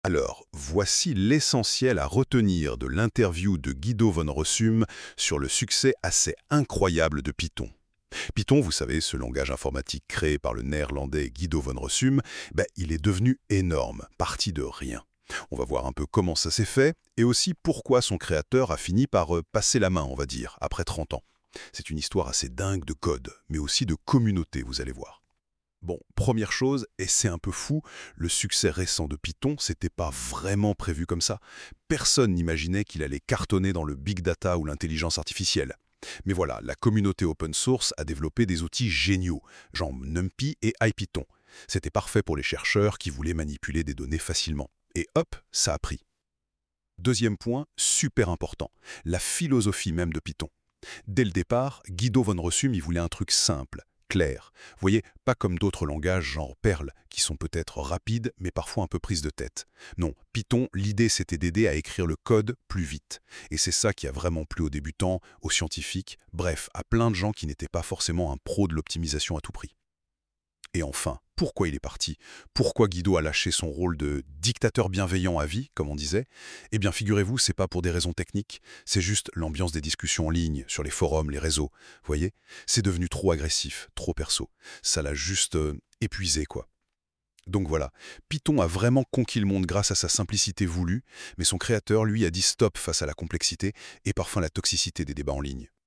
Alors, voici l'essentiel à retenir de l'interview de Guido von Rossum sur le succès assez incroyable de Python. Python, vous savez, ce langage informatique créé par le néerlandais Guido von Rossum, il est devenu énorme, parti de rien. On va voir un peu comment ça s'est fait et aussi pourquoi son créateur a fini par passer la main, on va dire, après 30 ans. C'est une histoire assez dingue de code, mais aussi de communauté, vous allez voir. Bon, première chose, et c'est un peu fou, le succès récent de Python, c'était pas vraiment prévu comme ça. Personne n'imaginait qu'il allait cartonner dans le big data ou l'intelligence artificielle. Mais voilà, la communauté open source a développé des outils géniaux, genre NumPy et IPython. C'était parfait pour les chercheurs qui voulaient manipuler des données facilement. Et hop, ça a pris. Deuxième point, super important, la philosophie même de Python. Dès le départ, Guido von Rossum y voulait un truc simple, clair. Vous voyez, pas comme d'autres langages genre Perl, qui sont peut-être rapides, mais parfois un peu prises de tête. Non, Python, l'idée c'était d'aider à écrire le code plus vite. Et c'est ça qui a vraiment plu aux débutants, aux scientifiques, bref, à plein de gens qui n'étaient pas forcément un pro de l'optimisation à tout prix. Et enfin, pourquoi il est parti? Pourquoi Guido a lâché son rôle de dictateur bienveillant à vie, comme on disait? Eh bien, figurez-vous, c'est pas pour des raisons techniques, c'est juste l'ambiance des discussions en ligne, sur les forums, les réseaux. Voyez? C'est devenu trop agressif, trop perso. Ça l'a juste épuisé, quoi. Donc voilà, Python a vraiment conquis le monde grâce à sa simplicité voulue, mais son créateur, lui, a dit stop face à la complexité et parfois la toxicité des débats en ligne.